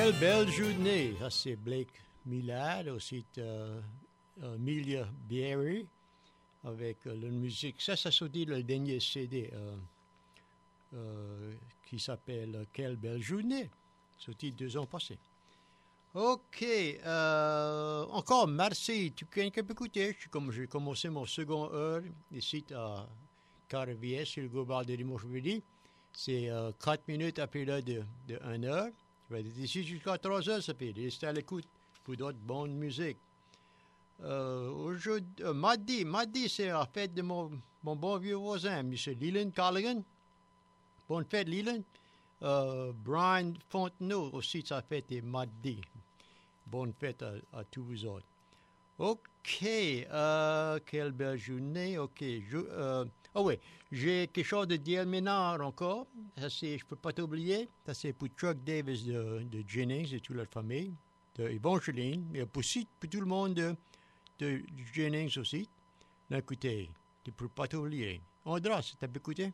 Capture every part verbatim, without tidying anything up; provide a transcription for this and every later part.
Quelle belle journée. Ça, c'est Blake Millard, aussi euh, Amelia Berry, avec euh, la musique. Ça, ça sorti le dernier C D euh, euh, qui s'appelle Quelle belle journée, sorti deux ans passés. OK. Euh, encore, merci. Tu connais qu'à écouter. Comme j'ai commencé mon second heure ici à Carrivier sur le global de dimanche midi. C'est euh, quatre minutes après l'heure de, de une heure. Je vais être ici jusqu'à trois heures, ça fait. Restez à l'écoute pour d'autres bonnes musiques. Euh, aujourd'hui, euh, mardi, mardi, c'est la fête de mon, mon bon vieux voisin, M. Leland Colligan. Bonne fête, Leland. Euh, Brian Fontenot aussi, sa fête est mardi. Bonne fête à, à tous vous autres. OK. Euh, quelle belle journée. OK. Je, euh, oh oui, j'ai quelque chose de dire maintenant encore. Ça, c'est, je ne peux pas t'oublier. Ça, c'est pour Chuck Davis de, de Jennings et toute la famille, de Evangeline, et pour, pour tout le monde de, de Jennings aussi. Non, écoutez, tu ne peux pas t'oublier. Andras, tu as écouté?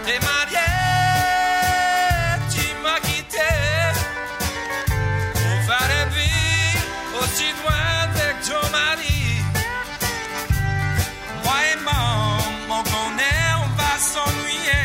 t'es marié, tu m'as quitté pour faire une vie aussi loin avec ton mari. Moi et mon, on connaît, on va s'ennuyer.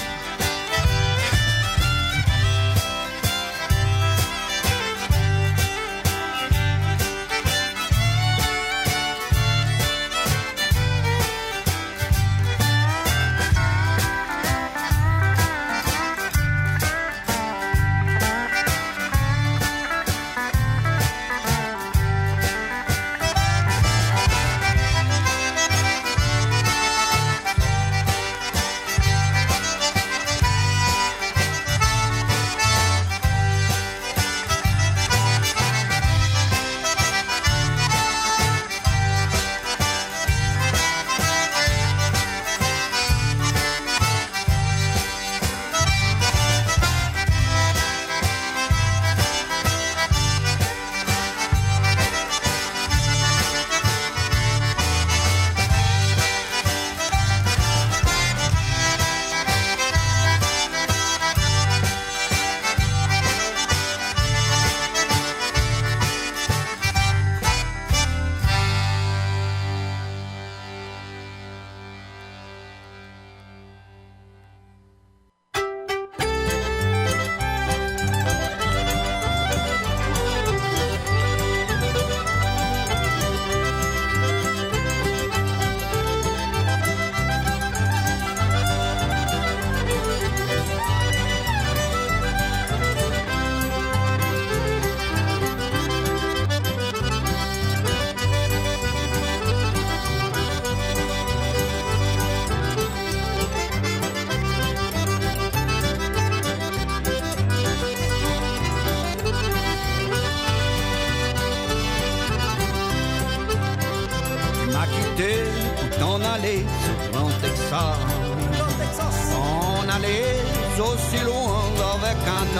On allait aussi loin avec un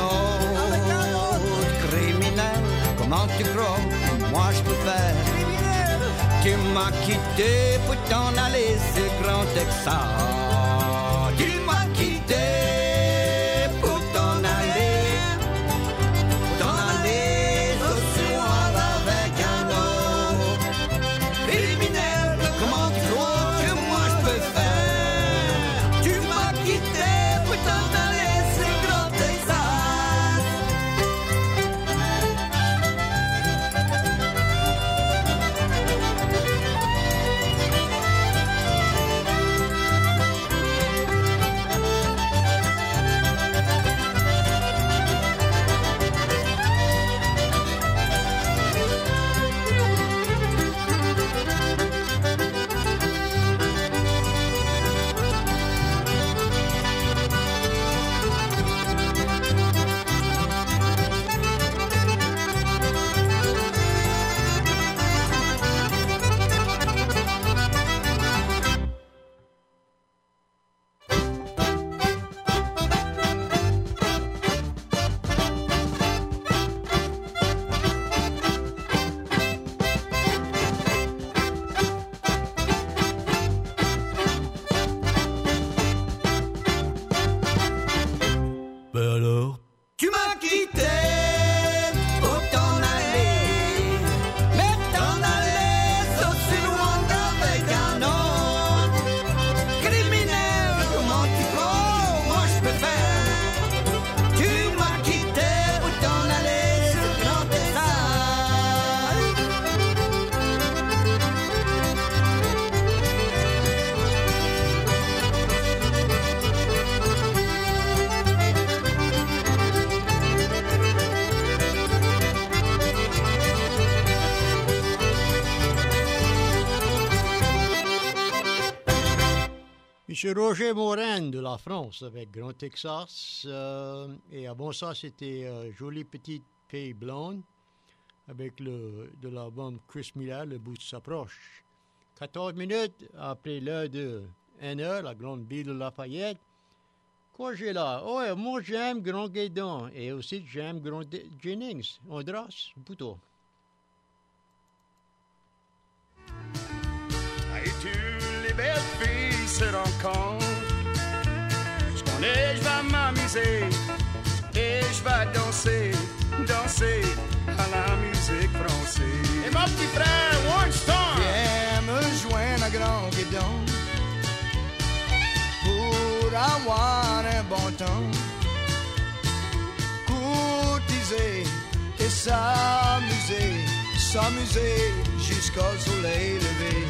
autre criminel. Comment tu crois que moi je peux faire? Tu m'as quitté pour t'en aller, c'est Grand Texas. Tu m'as quitté pour t'en aller, pour t'en aller aussi loin avec un autre criminel. Comment tu crois que moi je peux faire? Tu m'as quitté pour t'en aller, c'est Grand Texas. Tu m'as quitté pour t'en aller, mais t'en aller aussi loin avec un autre criminel. Comment tu crois, moi je peux faire? Tu m'as quitté pour t'en aller, c'est Grand Texas. Monsieur Roger Morin de la France avec Grand Texas. Euh, et avant ça, c'était euh, Jolie Petite Fille Blonde avec le, de l'album Chris Miller, Le bout s'approche. quatorze minutes après l'heure de une heure, la grande ville de Lafayette. Quoi j'ai là? Oh, moi j'aime Grand Guédon et aussi j'aime Grand Jennings. Andras, plutôt. Et tous les belles filles se rencontrent. Et je vais m'amuser, et je vais danser, danser à la musique française. Et mon petit frère, One Star, viens me joindre à Grand Guédon pour avoir un bon temps, courtiser et s'amuser, s'amuser jusqu'au soleil levé.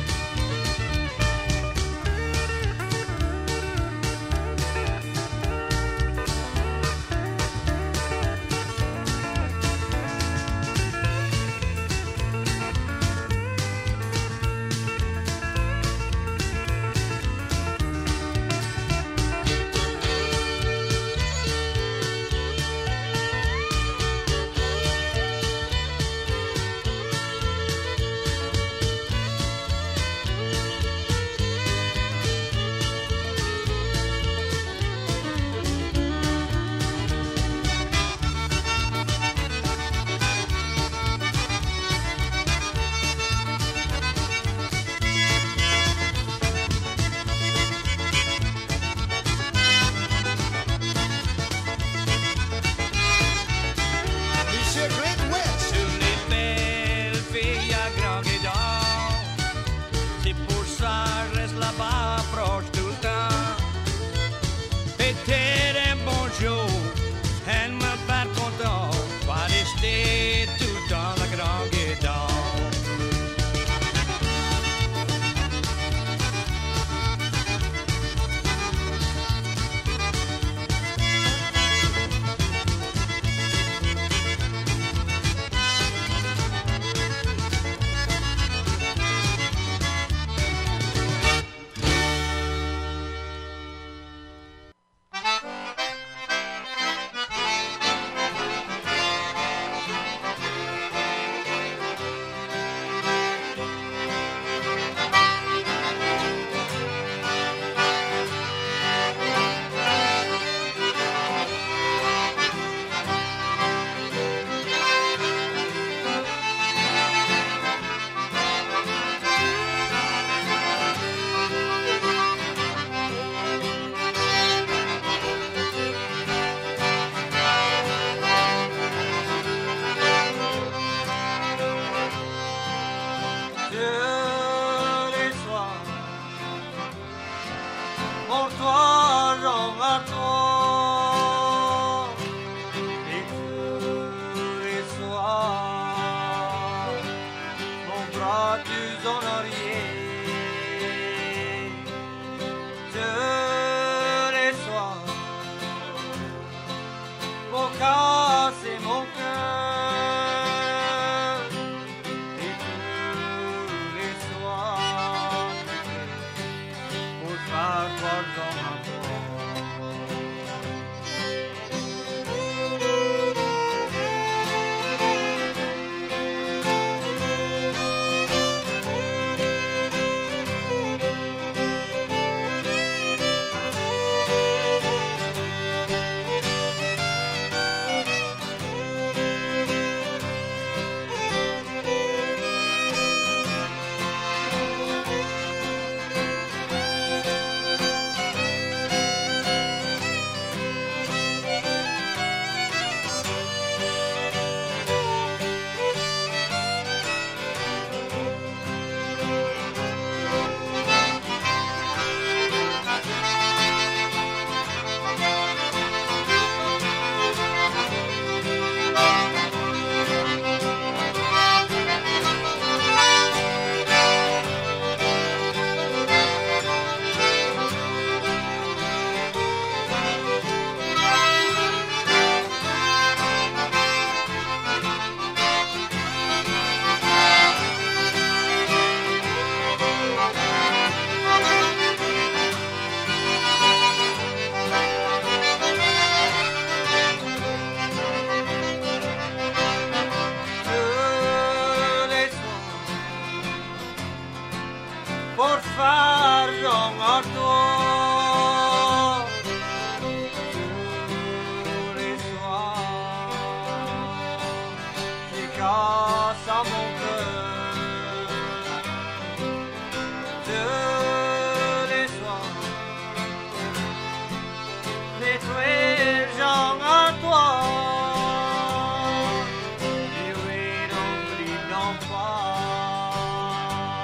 c'est toi, genre à toi. Vivez dans le non pas.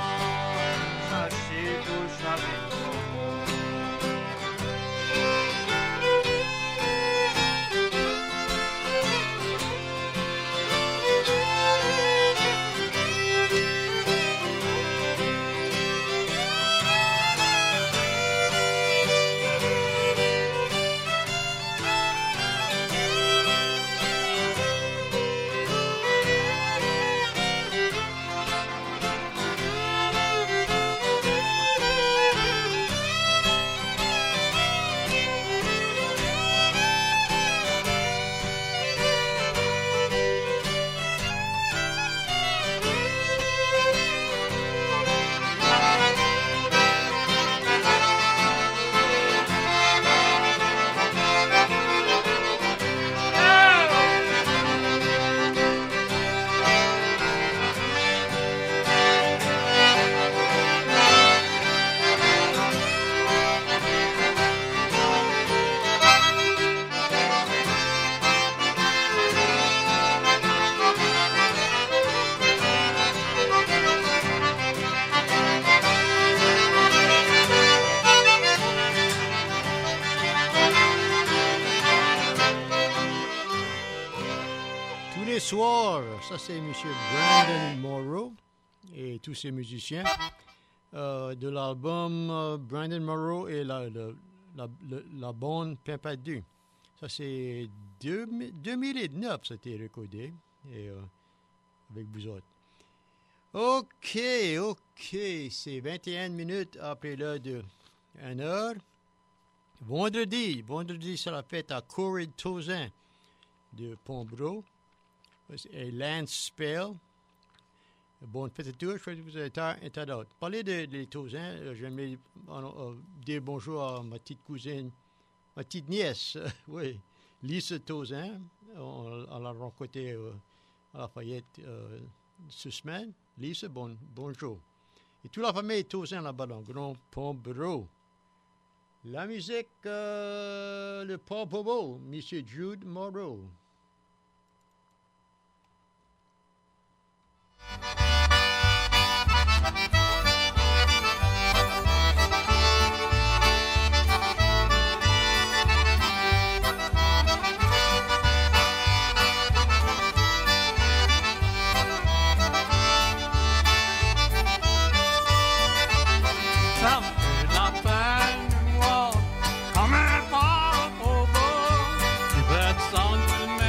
Sachez tout jamais trop. Soir, ça c'est M. Brandon Morrow et tous ses musiciens euh, de l'album euh, Brandon Morrow et la, la, la, la, la bonne Pimpadu. Ça c'est deux, deux mille neuf, ça a été recordé et, euh, avec vous autres. Ok, ok, c'est vingt et une minutes après l'heure de une heure. Vendredi, vendredi c'est la fête à Corée Tozan de Pombro. Et Lance Spell. Bonne fête à tous. Je vous ai d'autres. Parler de, de Tozan, j'aimerais euh, dire bonjour à ma petite cousine, ma petite nièce, euh, oui, Lisa Tozan. On, on l'a rencontrée euh, à Lafayette euh, ce semaine. Lisa, bon, bonjour. Et toute la famille Tozan là-bas dans le Grand Pombro. La musique, euh, le Pompoko, M. Jude Morrow. Ça me fait de la peine, moi, comme un pauvre. Tu peux te sentir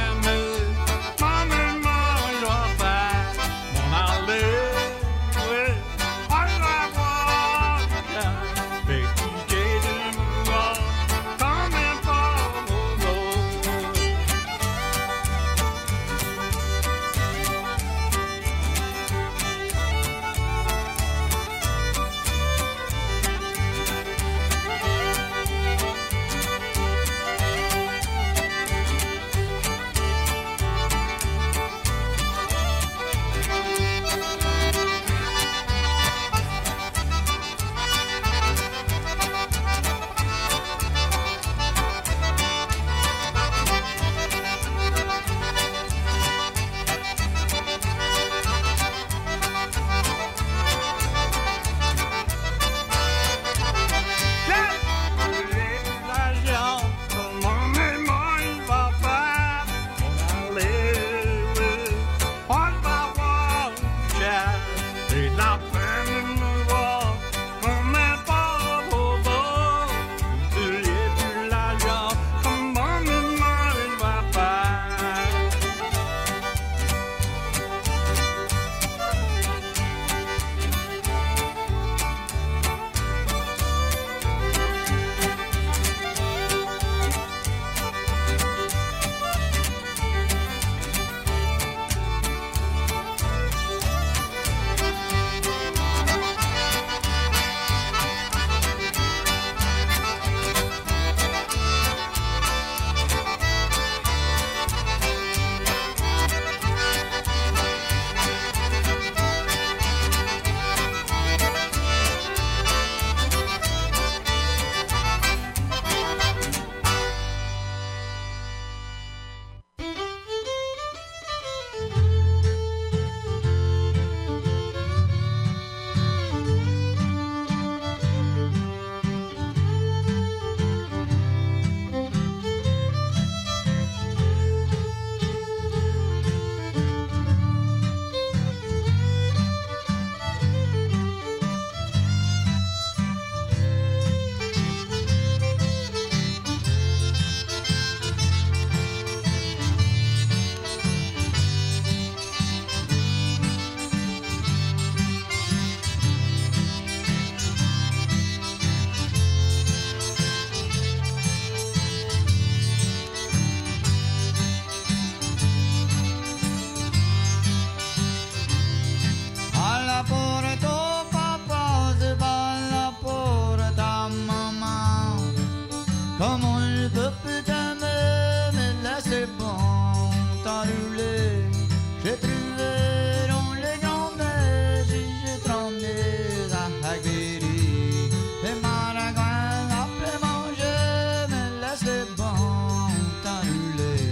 putain me, me laisse les bons t'enrouler. J'ai trouvé dans les grands-mères, j'ai tremblé à Hagbiri. Les maragouins après manger, me laisse les bons t'enrouler.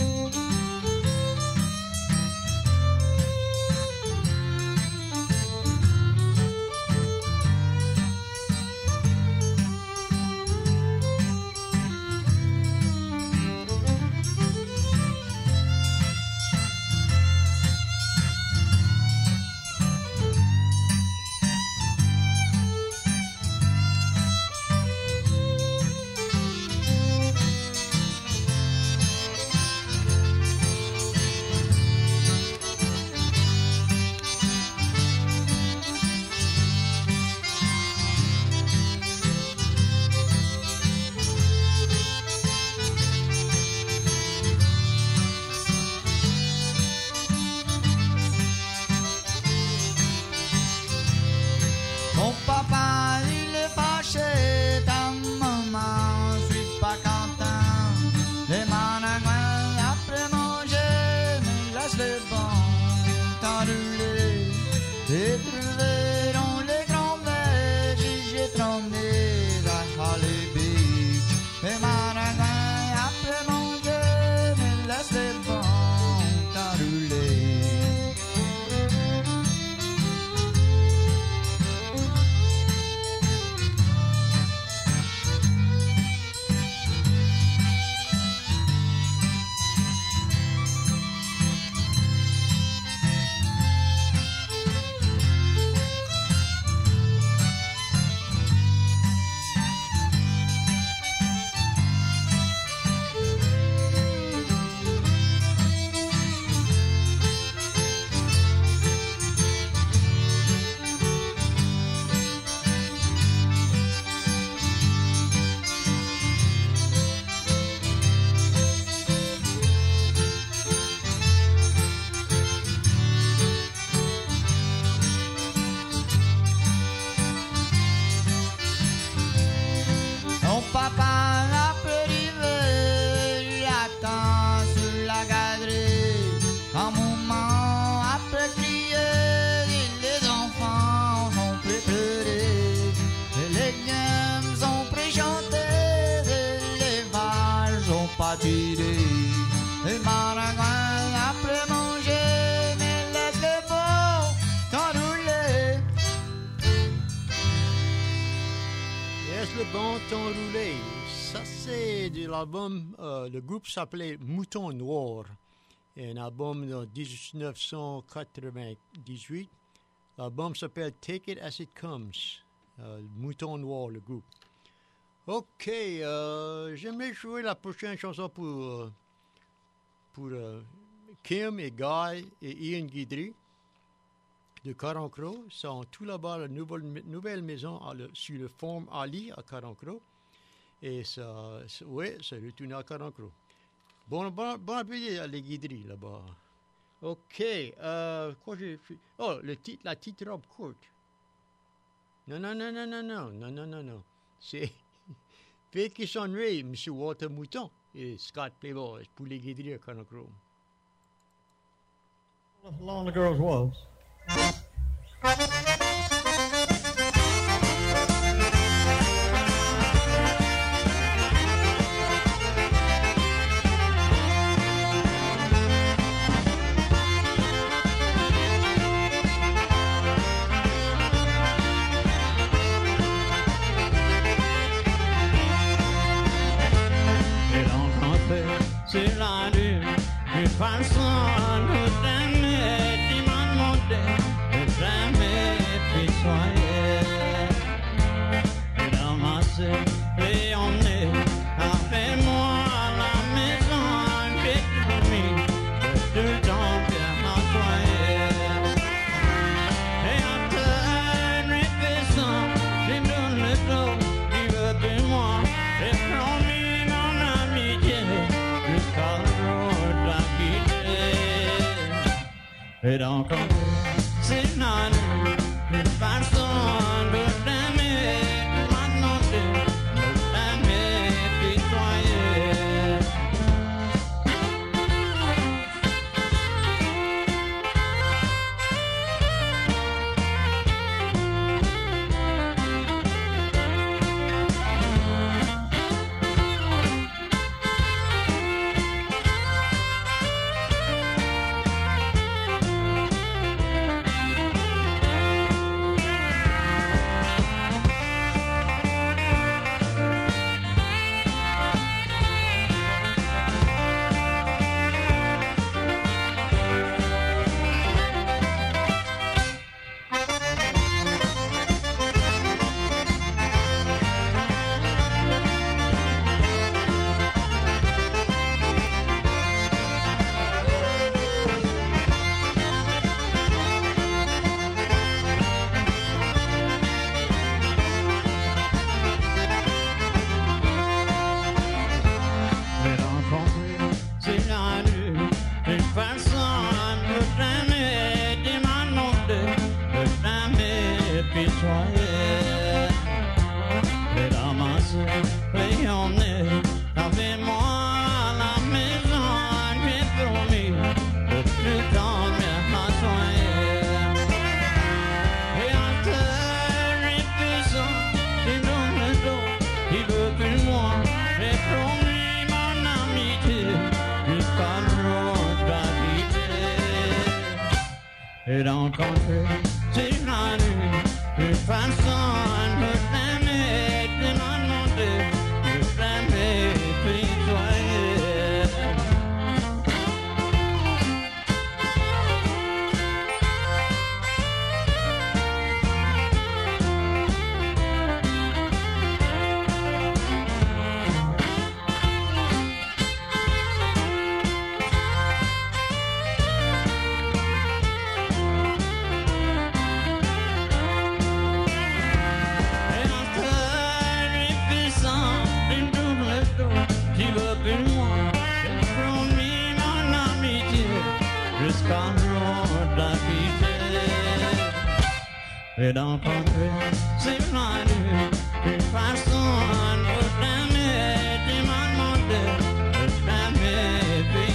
Mon papa, il est fâché, ta maman, je suis pas content. Les managouins, après manger, me laissent les bons t'enrouler. J'ai trouvé dans les grands verges, j'ai tremblé à Holly Beach. Les managouins, après manger, me laissent les bons t'enrouler. Mon papa a privé, j'attends sur la galerie. Quand mon maman a crié, les enfants ont pleuré. Les gamins ont préchanté, les vaches ont pas tiré. Les maragouins après manger, mais laisse les beaux t'enrouler. Laisse le bon temps rouler. Ça, c'est de l'album. Euh, le groupe s'appelait Mouton Noir. Un album de dix-neuf cent quatre-vingt-dix-huit. L'album s'appelle Take It As It Comes. Euh, Mouton Noir, le groupe. Ok, euh, j'aimerais jouer la prochaine chanson pour, euh, pour euh, Kim et Guy et Ian Guidry de Carencro. Ils sont tout là-bas, la nouvelle, nouvelle maison à le, sur le forme Ali à Carencro. Et ça, ça oui, ça retourne à Carencro. Bon, bon, bon appétit à les Guidry là-bas. Ok, euh, quoi j'ai fait? Oh, le titre, la petite robe courte. Non, non, non, non, non, non, non, non, non, non. C'est Vicky Sonnery, M. Walter Mouton et Scott Playboy pour les Guidry à Carencro. How long the girls was? C'est la lune, une façon de t'aimer, qui m'a demandé de jamais pitoyer. Et ramasser et emmener avec moi à la maison, j'ai promis de tout le temps bien nettoyer. Et en te répétant, j'ai donné le dos, tu veux de moi, et promis mon amitié. Et donc, c'est non, une façon de t'aimer, maintenant de t'aimer, pitoyer. Et dans le country, c'est la nuit, une personne peut t'aimer, t'es mal monté, peut t'aimer, puis soyez. Et dans le country, c'est la nuit, une personne peut t'aimer, t'es mal monté, peut t'aimer, puis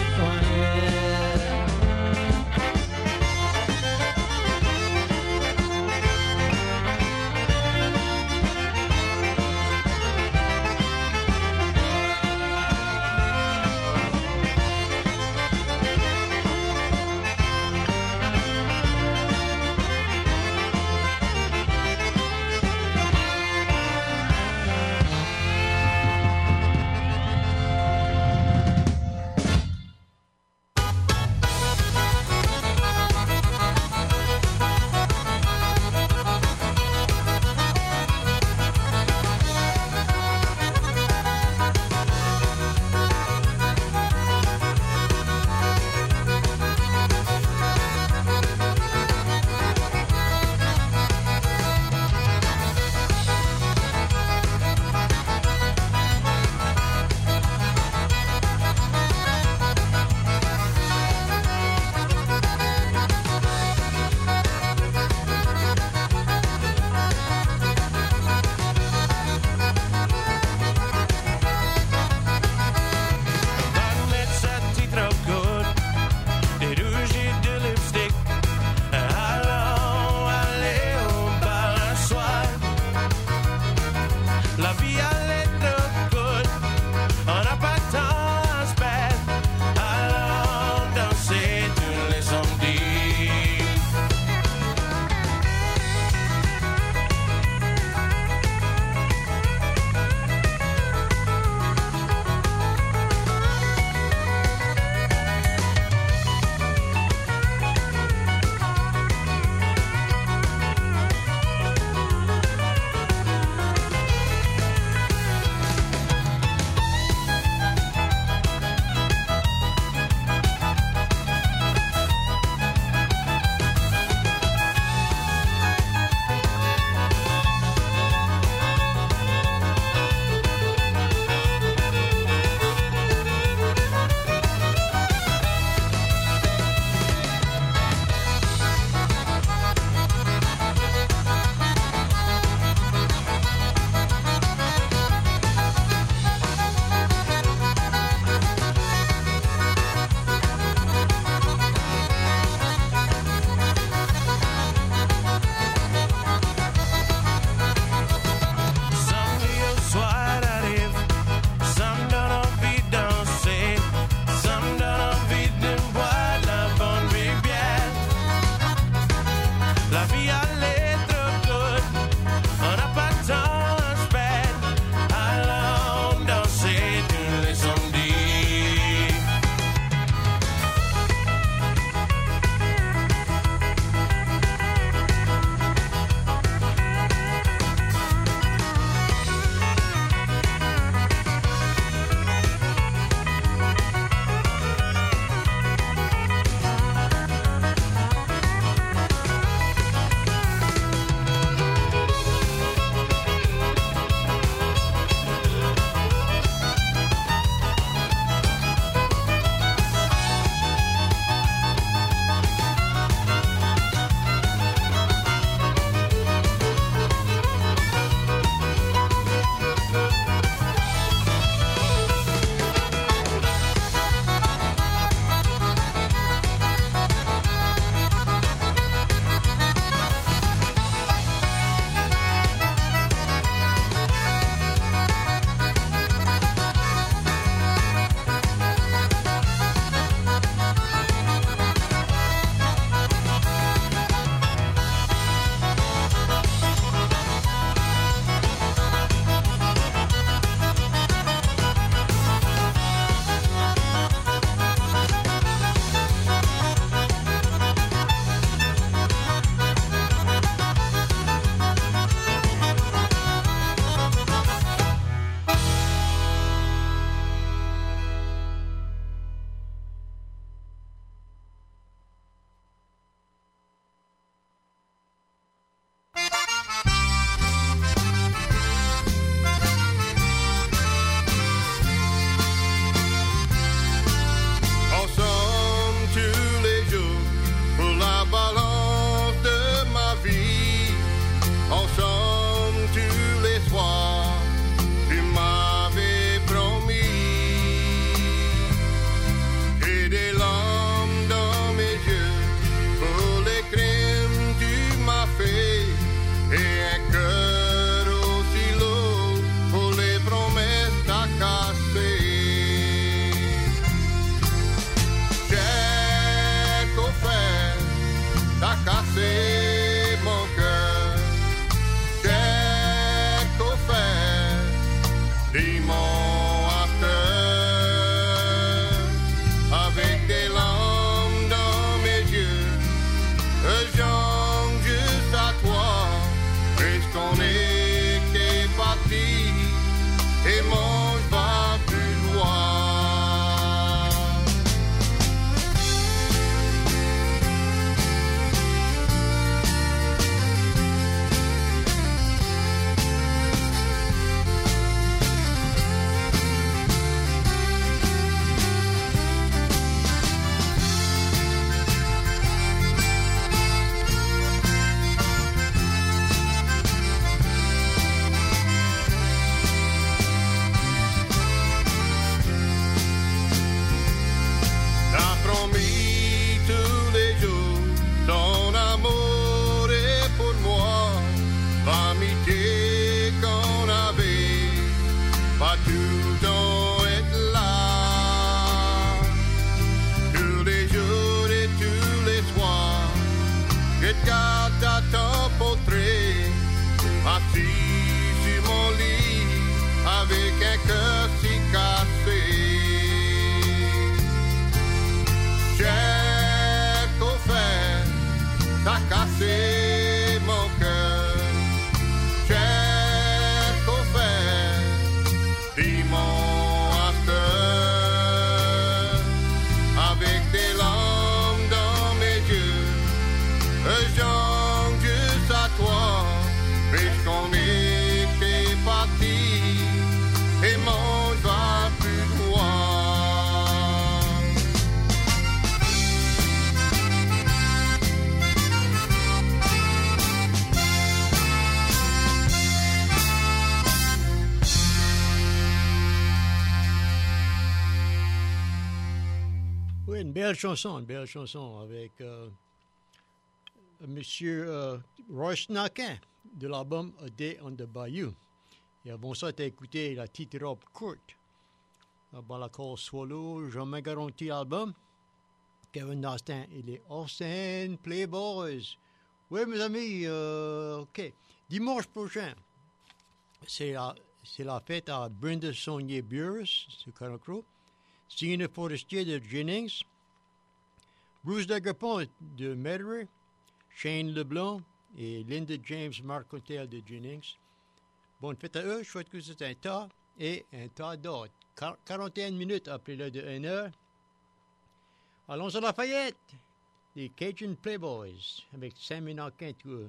Oui, une belle chanson, une belle chanson avec euh, Monsieur euh, Royce Naquin de l'album A Day on the Bayou. Et avant ça, tu as écouté la petite robe courte. Dans la call Swallow, jamais garanti l'album. Kevin Dastin et les Austin Playboys. Oui, mes amis, euh, OK. Dimanche prochain, c'est la, c'est la fête à Brenda Saunier Burris, c'est Caracro. Signe Forestier de Jennings. Bruce Daguerpont de Metairie. Shane Leblanc et Linda James Marcontel de Jennings. Bonne fête à eux. Je souhaite que c'est un tas et un tas d'autres. quarante et une minutes après l'heure de une heure. Allons à Lafayette, les Cajun Playboys, avec Sammy Naquin tout eux.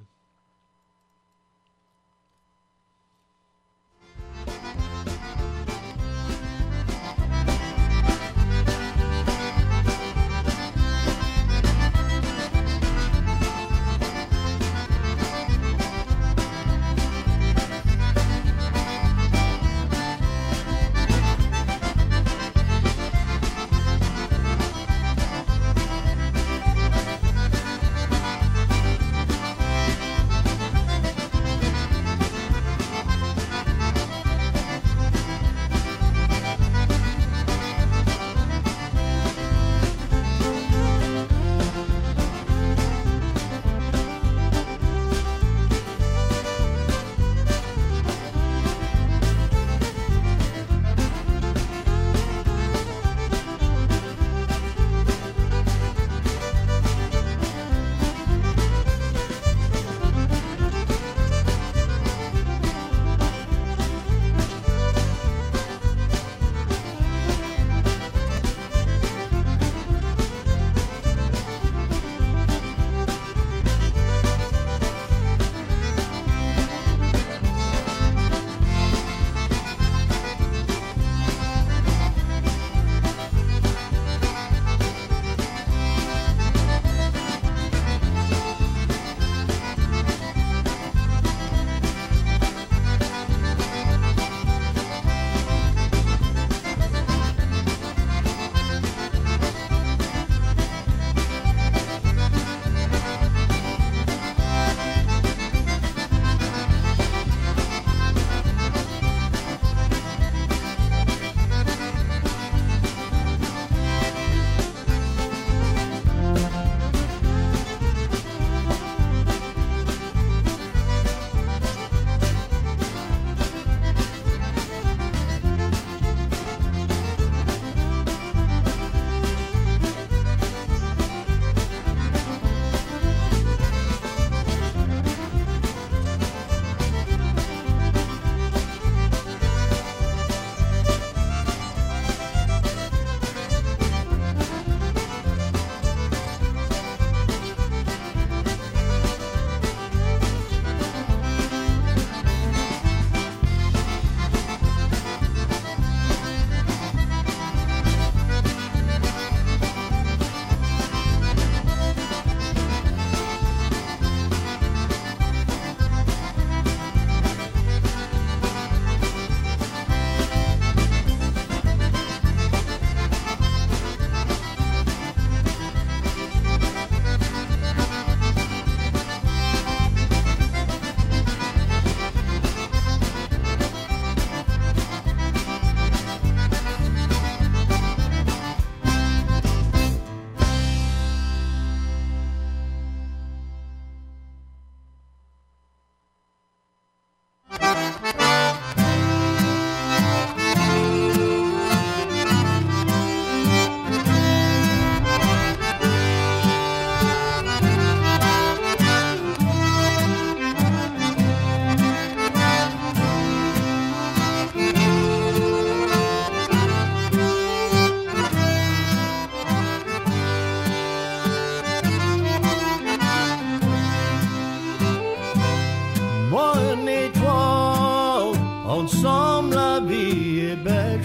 ensemble la vie est belle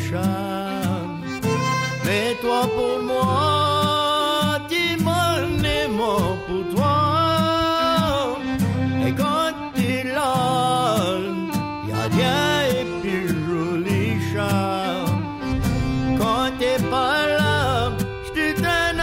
chame. Mais toi pour moi, dis-moi les mots pour toi. Et quand t'es là, y'a rien et puis joli chame. Quand t'es pas là, j'te donne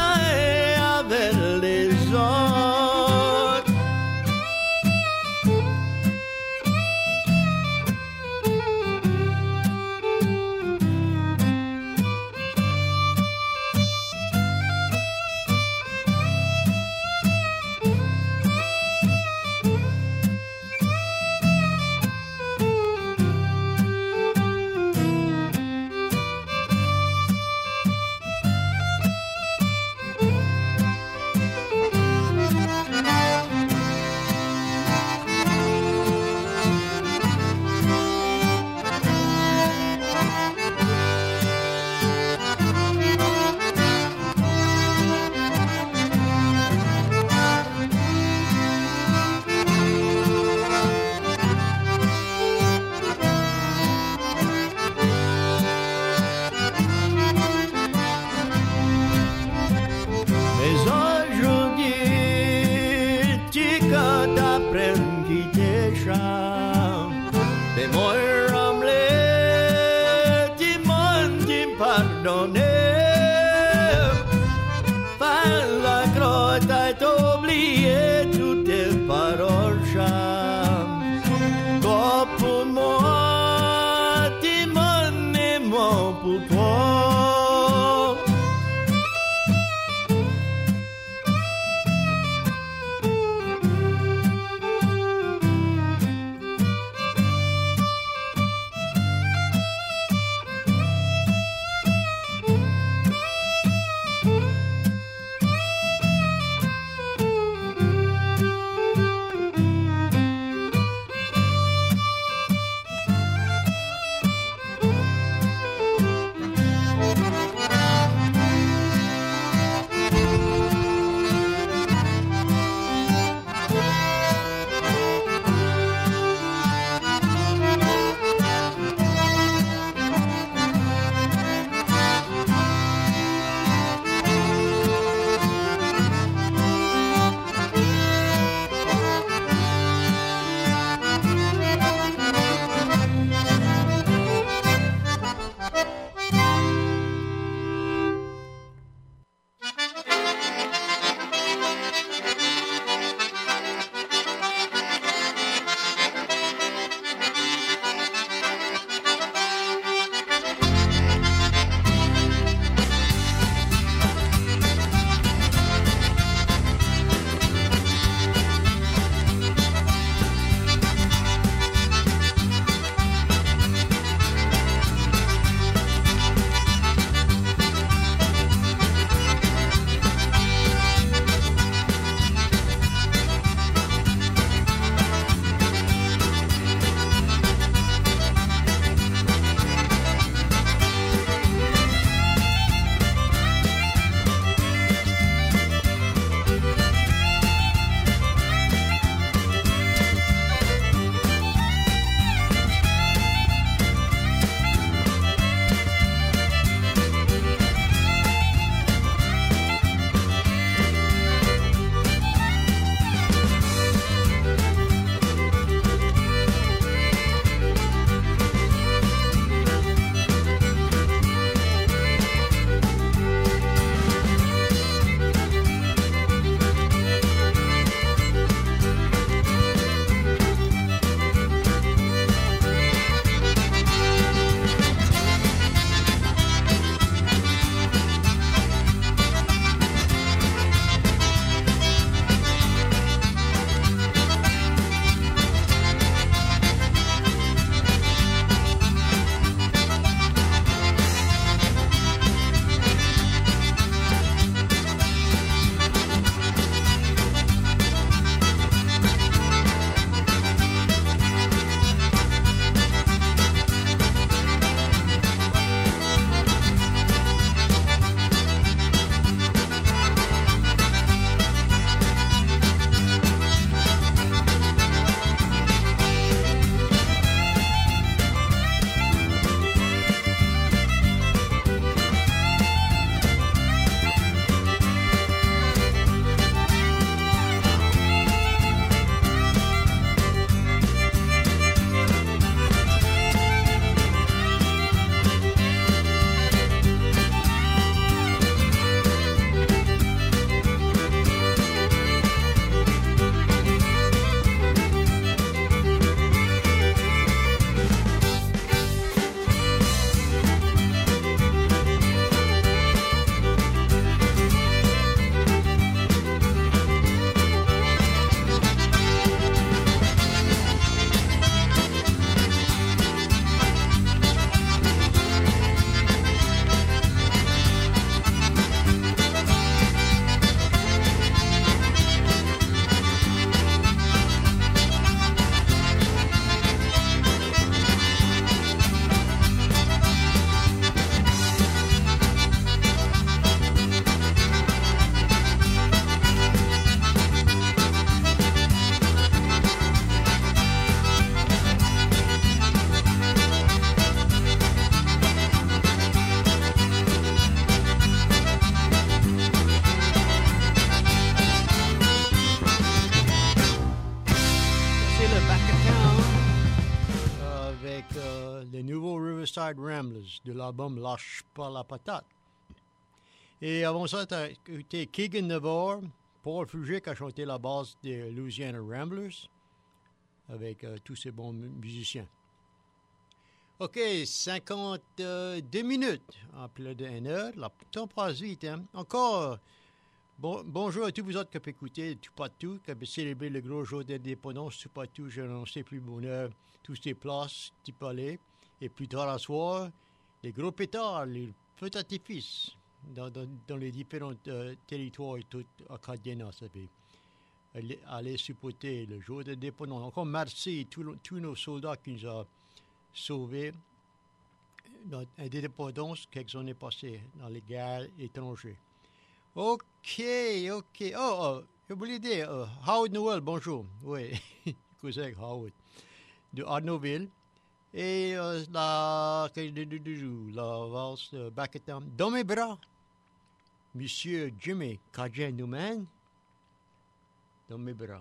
peut oublier toutes tes paroles charmes. Toi pour moi, t'es mon aimant pour toi. Riverside Ramblers de l'album Lâche pas la patate. Et avant ça, tu as écouté Keegan Navarre, Paul Fugit qui a chanté la base des Louisiana Ramblers avec euh, tous ces bons musiciens. OK, cinquante-deux minutes, en plein d'une heure. Le temps passe vite, hein? Encore, bon, bonjour à tous vous autres qui avez écouté tout pas tout, qui avez célébré le gros jour d'indépendance, tout pas tout, j'ai annoncé plus bonheur, toutes ces places, petit palais. Et plus tard à soir, les gros pétards, les feux d'artifice dans, dans, dans les différents euh, territoires tout acadiens, ça fait. Aller, aller supporter le jour d'indépendance. Encore merci à tous nos soldats qui nous ont sauvé notre indépendance quelques années passées dans les guerres étrangères. OK, OK. Oh, oh je voulais dire, uh, Howard Noël, bonjour. Oui, cousin Howard, de Arnaudville. Et uh, la, la valse de Bacatam. Dans mes bras, Monsieur Jimmy Cajun Newman, dans mes bras.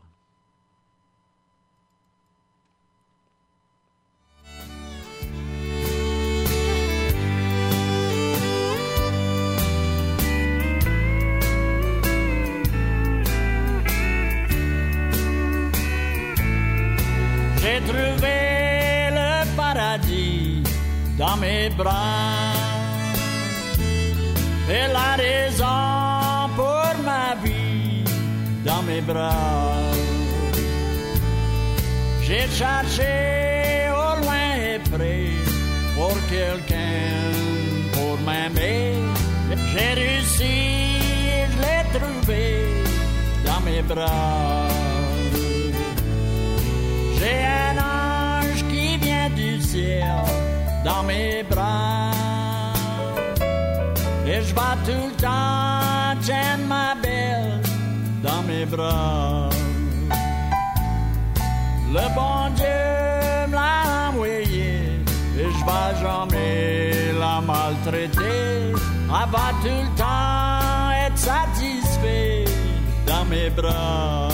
J'ai trouvé le paradis dans mes bras et la raison pour ma vie dans mes bras. J'ai cherché au loin et près pour quelqu'un pour m'aimer. J'ai réussi, je l'ai trouvé dans mes bras. J'ai un ange qui vient du ciel dans mes bras. Et je bats tout le temps, tiens ma belle dans mes bras. Le bon Dieu me l'a envoyé et je vais jamais la maltraiter. Elle va tout le temps être satisfait dans mes bras.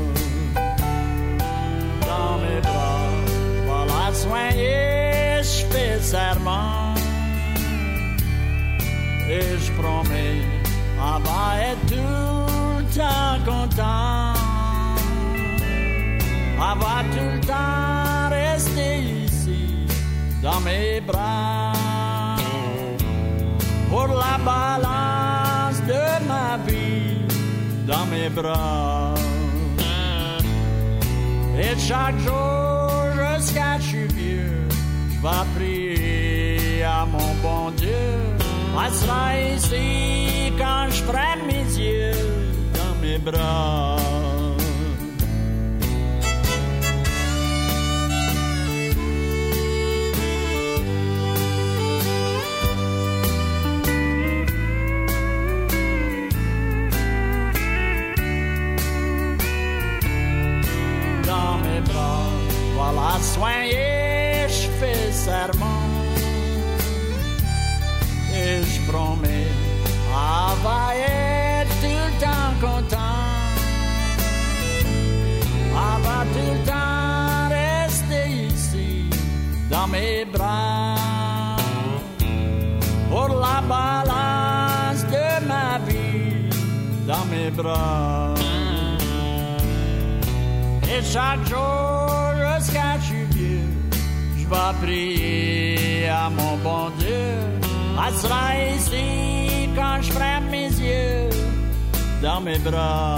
Dans mes bras, voilà soigner, je fais serment. Et je promets, elle va être tout le temps content. Elle va tout le temps rester ici, dans mes bras. Pour la balance de ma vie, dans mes bras. Et chaque jour, jusqu'à ce que je suis vieux, je vais prier à mon bon Dieu. Elle sera ici quand je prends mes yeux dans mes bras. Dans mes bras, voilà soigner, je fais serment. Et je promets, elle va être tout le temps content. Elle va tout le temps rester ici, dans mes bras. Pour la balance de ma vie, dans mes bras. Et chaque jour, jusqu'à ce que je suis vieux, je vais prier à mon bon Dieu. Elle sera ici quand je ferai mes yeux dans mes bras.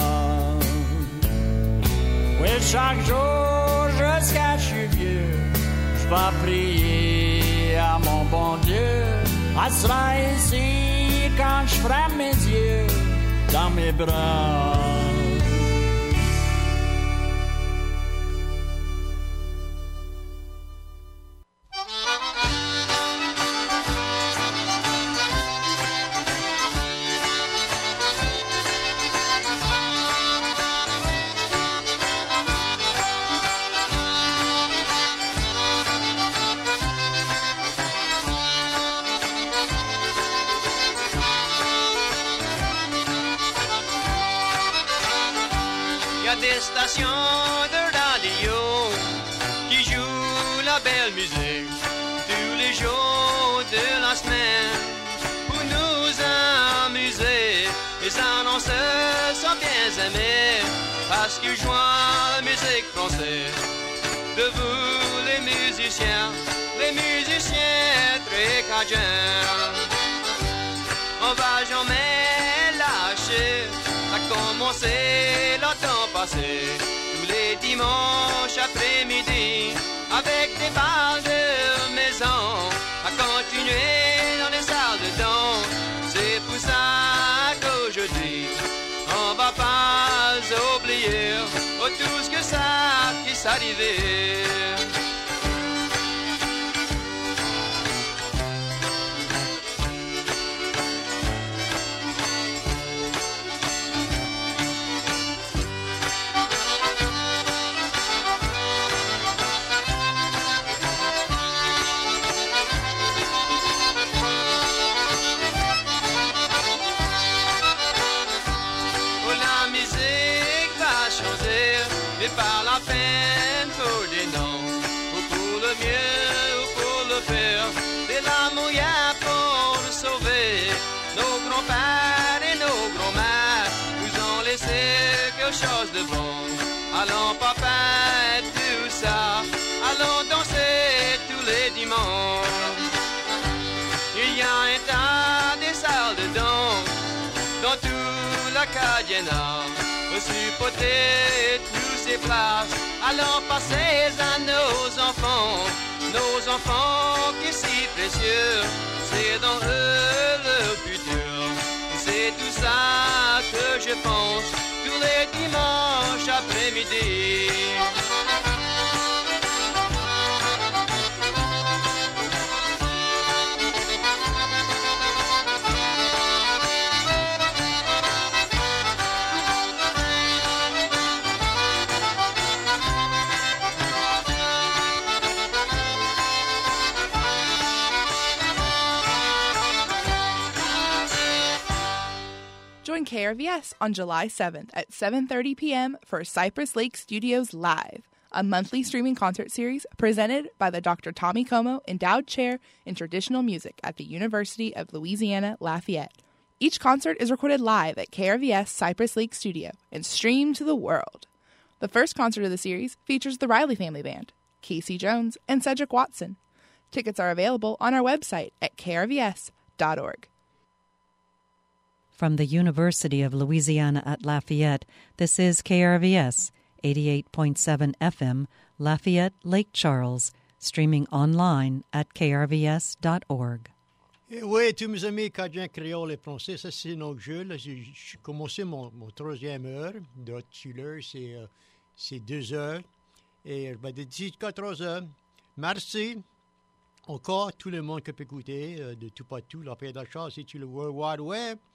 Oui, chaque jour jusqu'à ce que je suis vieux, je vais prier à mon bon Dieu. Elle sera ici quand je ferai mes yeux dans mes bras. Station de radio qui joue la belle musique tous les jours de la semaine pour nous amuser. Les annonceurs sont bien aimés parce qu'ils jouent la musique française. De vous les musiciens, les musiciens très cajuns, on va jamais lâcher. Ça a commencé longtemps passé, tous les dimanches après-midi, avec des balles de maison, à continuer dans les salles de danse. C'est pour ça qu'aujourd'hui, on va pas oublier oh, tout ce que ça puisse arriver. Par la peine pour des noms, ou pour le mieux, ou pour le faire, c'est la mouillère pour nous sauver. Nos grands-pères et nos grands-mères nous ont laissé quelque chose de bon. Allons papa, tout ça, allons danser tous les dimanches. Il y a un tas de salles de danse dans tout l'Acadiana, aussi peut-être ces places, allons passer à nos enfants, nos enfants qui sont si précieux, c'est dans eux le futur. C'est tout ça que je pense tous les dimanches après-midi. Join K R V S on July seventh at seven thirty p.m. for Cypress Lake Studios Live, a monthly streaming concert series presented by the Doctor Tommy Como Endowed Chair in Traditional Music at the University of Louisiana Lafayette. Each concert is recorded live at K R V S Cypress Lake Studio and streamed to the world. The first concert of the series features the Riley Family Band, Casey Jones, and Cedric Watson. Tickets are available on our website at k r v s dot org. From the University of Louisiana at Lafayette, this is K R V S, eighty-eight point seven F M, Lafayette, Lake Charles, streaming online at k r v s dot org. Et oui, tous mes amis cajun, créoles et français, ça c'est notre jeu. Là, j'ai, j'ai commencé mon, mon troisième heure de Chiller, c'est, euh, c'est deux heures. Et ben, de dix-huit à quatorze heures. Merci encore tout le monde qui peut écouter, euh, de tout partout, la paix d'achat, c'est tout le World Wide Web.